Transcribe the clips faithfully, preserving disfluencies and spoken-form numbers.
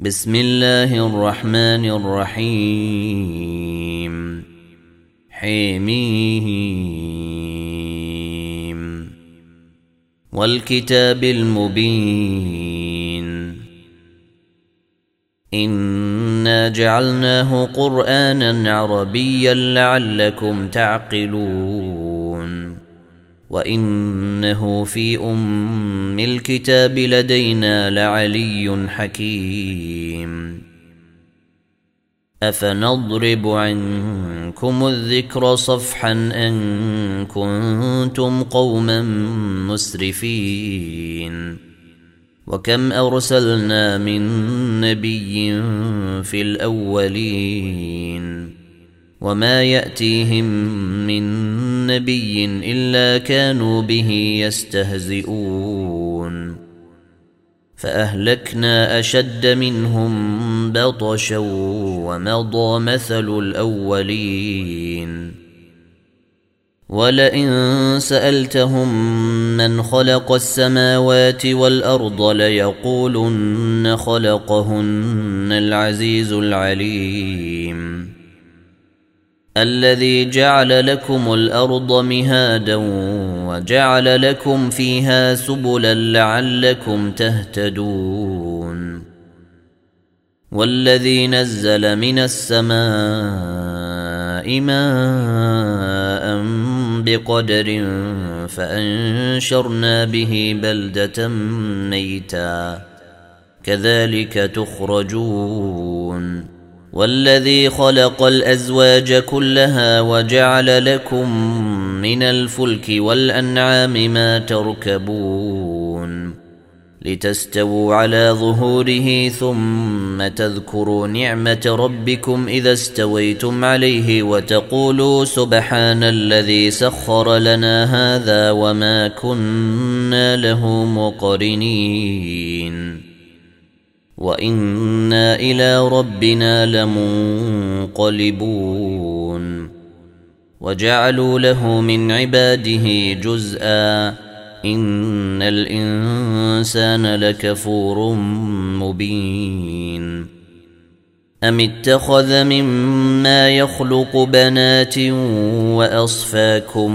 بسم الله الرحمن الرحيم حميم والكتاب المبين إنا جعلناه قرآنا عربيا لعلكم تعقلون وإنه في أم الكتاب لدينا لعلي حكيم أفنضرب عنكم الذكر صفحا أن كنتم قوما مسرفين وكم أرسلنا من نبي في الأولين وما يأتيهم من نبي إلا كانوا به يستهزئون فأهلكنا أشد منهم بطشا ومضى مثل الأولين ولئن سألتهم من خلق السماوات والأرض ليقولن خلقهن العزيز العليم الذي جعل لكم الأرض مهادا وجعل لكم فيها سبلا لعلكم تهتدون والذي نزل من السماء ماء بقدر فأنشرنا به بلدة ميتا كذلك تخرجون والذي خلق الأزواج كلها وجعل لكم من الفلك والأنعام ما تركبون لتستووا على ظهوره ثم تذكروا نعمة ربكم إذا استويتم عليه وتقولوا سبحان الذي سخر لنا هذا وما كنا له مقرنين وإنا إلى ربنا لمنقلبون وجعلوا له من عباده جزءا إن الإنسان لكفور مبين أم اتخذ مما يخلق بنات وأصفاكم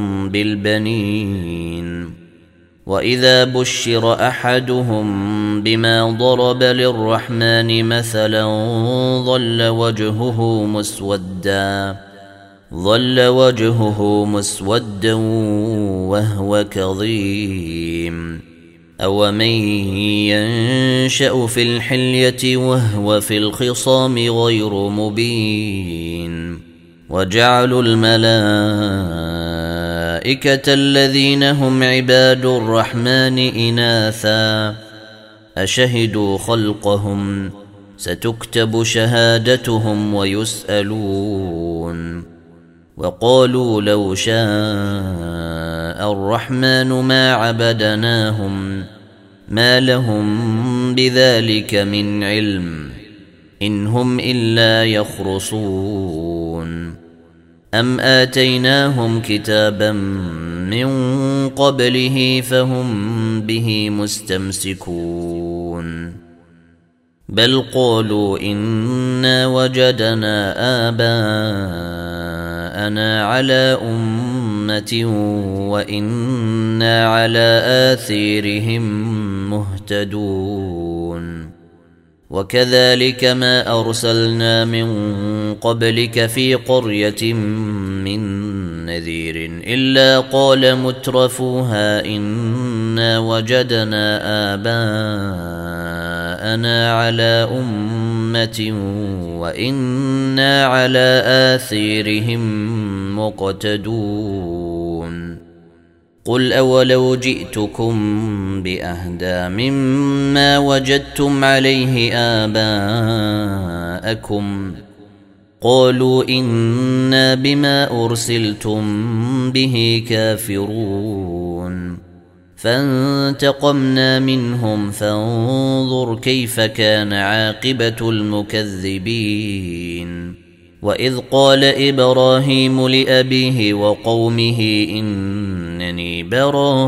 بالبنين وإذا بشر أحدهم بما ضرب للرحمن مثلا ظل وجهه مسودا ظل وجهه مسودا وهو كظيم أومن ينشأ في الحلية وهو في الخصام غير مبين وجعلوا الملائكة الذين هم عباد الرحمن إناثا أشهدوا خلقهم ستكتب شهادتهم ويسألون وقالوا لو شاء الرحمن ما عبدناهم ما لهم بذلك من علم إن هم إلا يخرصون أم آتيناهم كتابا من قبله فهم به مستمسكون بل قالوا إنا وجدنا آباءنا على أمة وإنا على آثارهم مهتدون وكذلك ما أرسلنا من قبلك في قرية من نذير إلا قال مترفوها إنا وجدنا آباءنا على أمة وإنا على آثارهم مقتدون قل أولو جئتكم بأهدى مما وجدتم عليه آباءكم قالوا إنا بما أرسلتم به كافرون فانتقمنا منهم فانظر كيف كان عاقبة المكذبين وإذ قال إبراهيم لأبيه وقومه إنني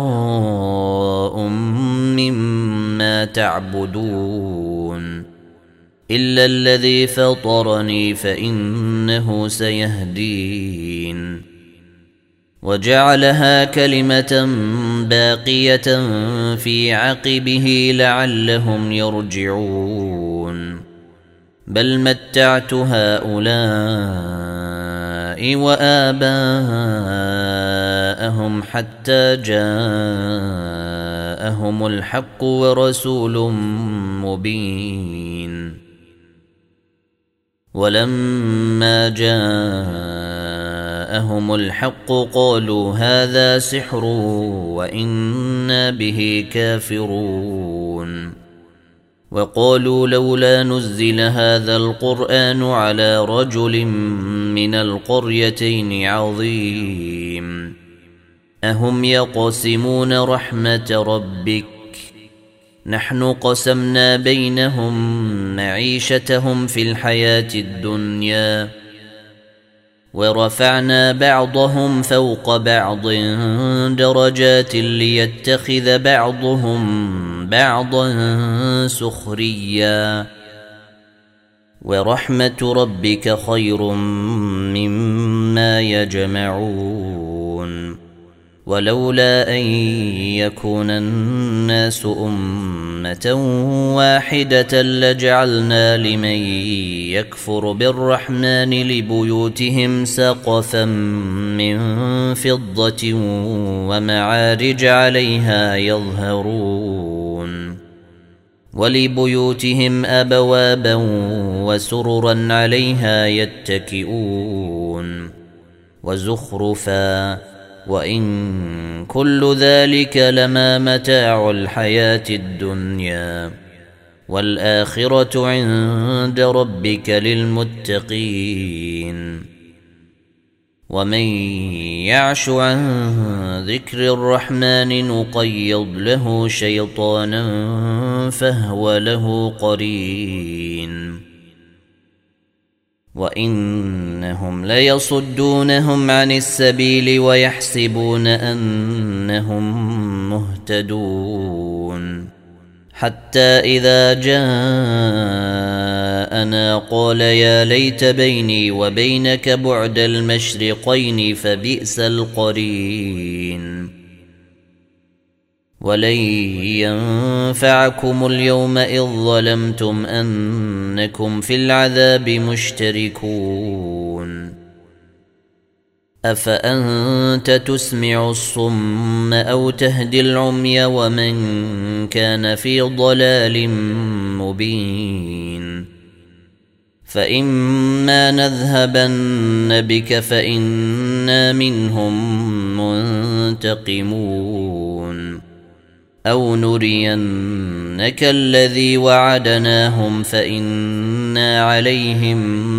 براء مما تعبدون إلا الذي فطرني فإنه سيهدين وجعلها كلمة باقية في عقبه لعلهم يرجعون بل متعت هؤلاء وآباءهم حتى جاءهم الحق ورسول مبين ولما جاءهم الحق قالوا هذا سحر وإنا به كافرون وقالوا لولا نزل هذا القرآن على رجل من القريتين عظيم أهم يقسمون رحمة ربك نحن قسمنا بينهم معيشتهم في الحياة الدنيا ورفعنا بعضهم فوق بعض درجات ليتخذ بعضهم بعضا سخريا ورحمة ربك خير مما يجمعون ولولا أن يكون الناس أمة واحدة لجعلنا لمن يكفر بالرحمن لبيوتهم سقفا من فضة ومعارج عليها يظهرون ولبيوتهم أبوابا وسررا عليها يتكئون وزخرفا وإن كل ذلك لما متاع الحياة الدنيا والآخرة عند ربك للمتقين ومن يعش عن ذكر الرحمن نقيض له شيطانا فهو له قرين وإنهم ليصدونهم عن السبيل ويحسبون أنهم مهتدون حتى إذا جاءنا قال يا ليت بيني وبينك بعد المشرقين فبئس القرين ولن ينفعكم اليوم إذ ظلمتم أنكم في العذاب مشتركون أفأنت تسمع الصم أو تهدي العمي ومن كان في ضلال مبين فإما نذهبن بك فإنا منهم منتقمون أو نرينك الذي وعدناهم فإنا عليهم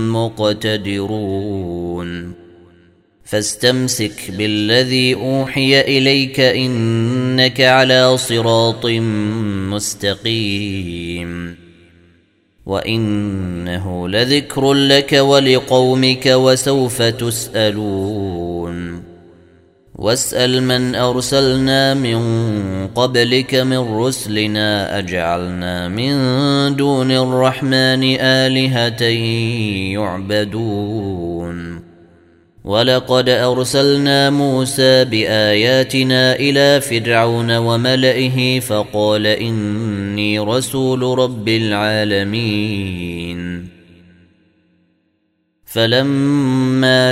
مقتدرون فاستمسك بالذي أوحي إليك إنك على صراط مستقيم وإنه لذكر لك ولقومك وسوف تسألون واسأل من أرسلنا من قبلك من رسلنا أجعلنا من دون الرحمن آلهة يعبدون ولقد أرسلنا موسى بآياتنا إلى فرعون وملئه فقال إني رسول رب العالمين فلما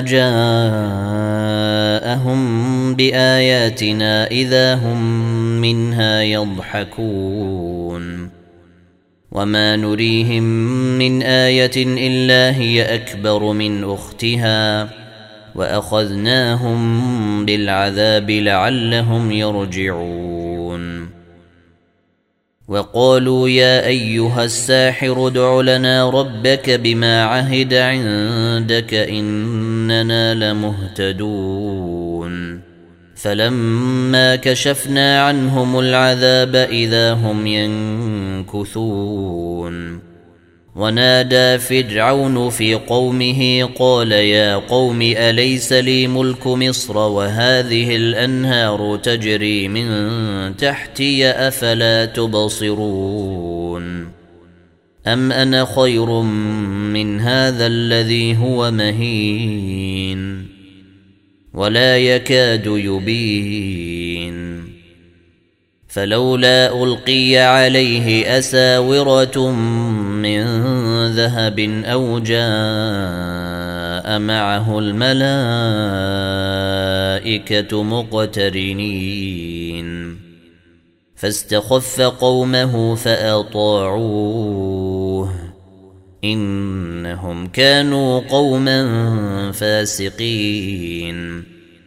جاءهم بآياتنا إذا هم منها يضحكون وما نريهم من آية إلا هي أكبر من أختها وأخذناهم بالعذاب لعلهم يرجعون وقالوا يا أيها الساحر ادع لنا ربك بما عهد عندك إننا لمهتدون فلما كشفنا عنهم العذاب إذا هم ينكثون ونادى فرعون في قومه قال يا قوم أليس لي ملك مصر وهذه الأنهار تجري من تحتي أفلا تبصرون أم أنا خير من هذا الذي هو مهين ولا يكاد يبين فلولا ألقي عليه أساورة من ذهب أو جاء معه الملائكة مقترنين فاستخف قومه فأطاعوه إنهم كانوا قوما فاسقين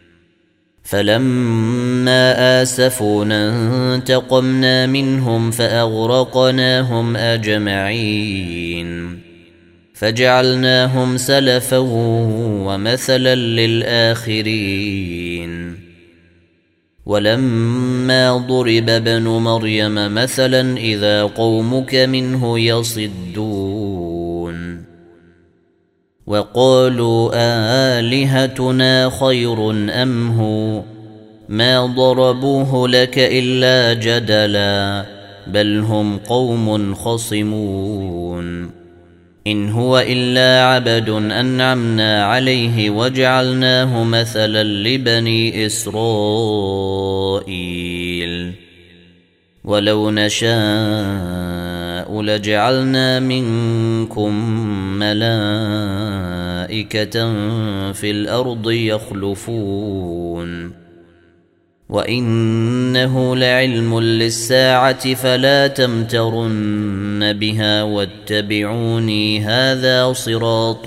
فلما آسفونا انتقمنا منهم فأغرقناهم أجمعين فجعلناهم سلفا ومثلا للآخرين ولما ضرب ابن مريم مثلا إذا قومك منه يصدون وقالوا آلهتنا خير أم هو ما ضربوه لك إلا جدلا بل هم قوم خصمون إن هو إلا عبد أنعمنا عليه وجعلناه مثلا لبني إسرائيل ولو نشاء لجعلنا منكم ملائكة في الأرض يخلفون وإنه لعلم للساعة فلا تمترن بها واتبعوني هذا صراط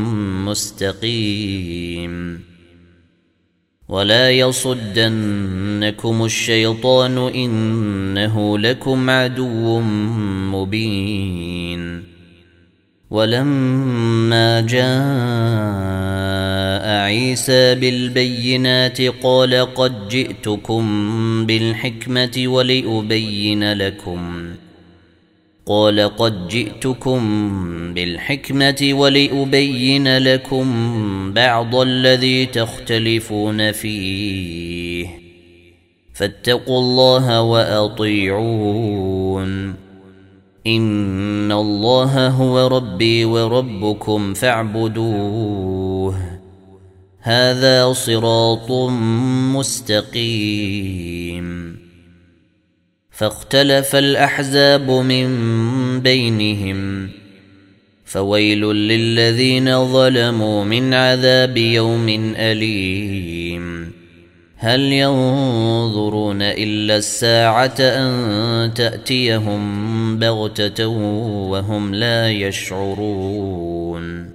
مستقيم ولا يصدنكم الشيطان إنه لكم عدو مبين ولما جاء عيسى بالبينات قال قد جئتكم بالحكمة ولأبين لكم قال قد جئتكم بالحكمة ولأبين لكم بعض الذي تختلفون فيه فاتقوا الله وأطيعون إن الله هو ربي وربكم فاعبدوه هذا صراط مستقيم فاختلف الأحزاب من بينهم فويل للذين ظلموا من عذاب يوم أليم هل ينظرون إلا الساعة أن تأتيهم بغتة وهم لا يشعرون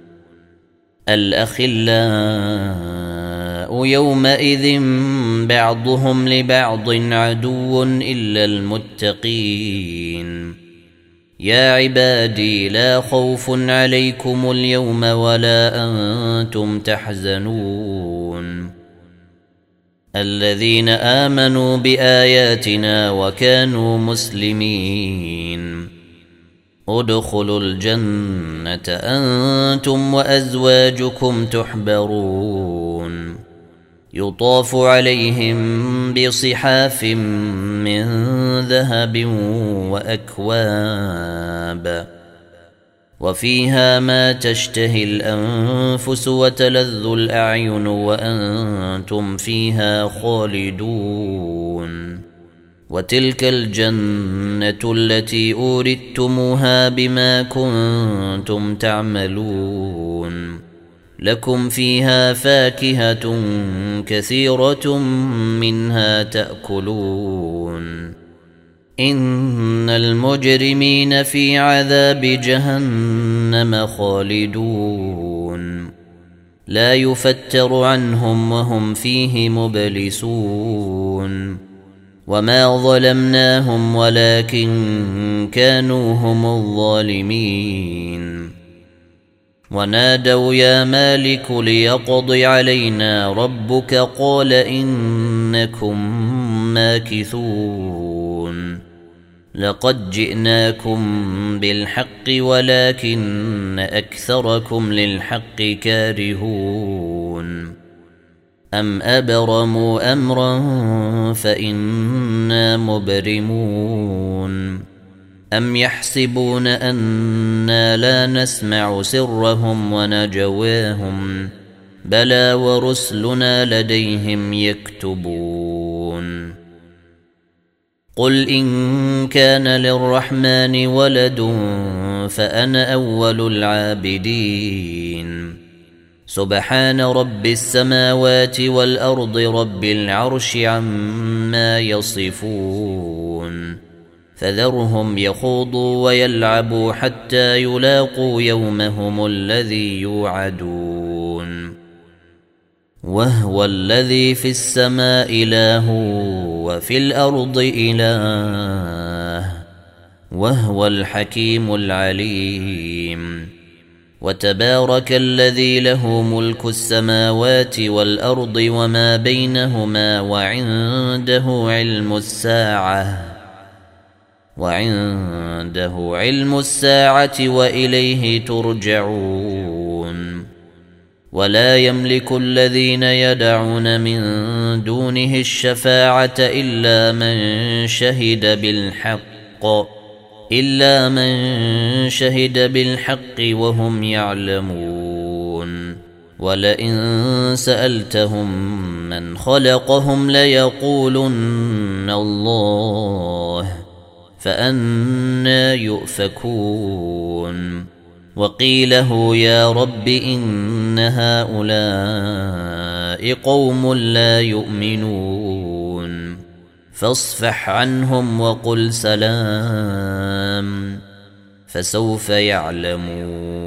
الأخلاء يومئذ بعضهم لبعض عدو إلا المتقين يا عبادي لا خوف عليكم اليوم ولا أنتم تحزنون الذين آمنوا بآياتنا وكانوا مسلمين ادخلوا الجنة أنتم وأزواجكم تحبرون يطاف عليهم بصحاف من ذهب وأكواب وفيها ما تشتهي الأنفس وتلذ الأعين وأنتم فيها خالدون وتلك الجنة التي أورثتموها بما كنتم تعملون لكم فيها فاكهة كثيرة منها تأكلون إن المجرمين في عذاب جهنم خالدون لا يفتر عنهم وهم فيه مبلسون وما ظلمناهم ولكن كانوا هم الظالمين ونادوا يا مالك ليقض علينا ربك قال إنكم ماكثون لقد جئناكم بالحق ولكن أكثركم للحق كارهون أم أبرموا أمرا فإنا مبرمون أم يحسبون أنا لا نسمع سرهم ونجواهم بلى ورسلنا لديهم يكتبون قل إن كان للرحمن ولد فأنا أول العابدين سبحان رب السماوات والأرض رب العرش عما يصفون فذرهم يخوضوا ويلعبوا حتى يلاقوا يومهم الذي يوعدون وهو الذي في السماء إله وفي الأرض إله وهو الحكيم العليم وتبارك الذي له ملك السماوات والأرض وما بينهما وعنده علم الساعة وعنده علم الساعة وإليه ترجعون ولا يملك الذين يدعون من دونه الشفاعة إلا من شهد بالحق إلا من شهد بالحق وهم يعلمون ولئن سألتهم من خلقهم ليقولن الله فأنى يؤفكون وقيله يا رب إن هؤلاء قوم لا يؤمنون فاصفح عنهم وقل سلام فسوف يعلمون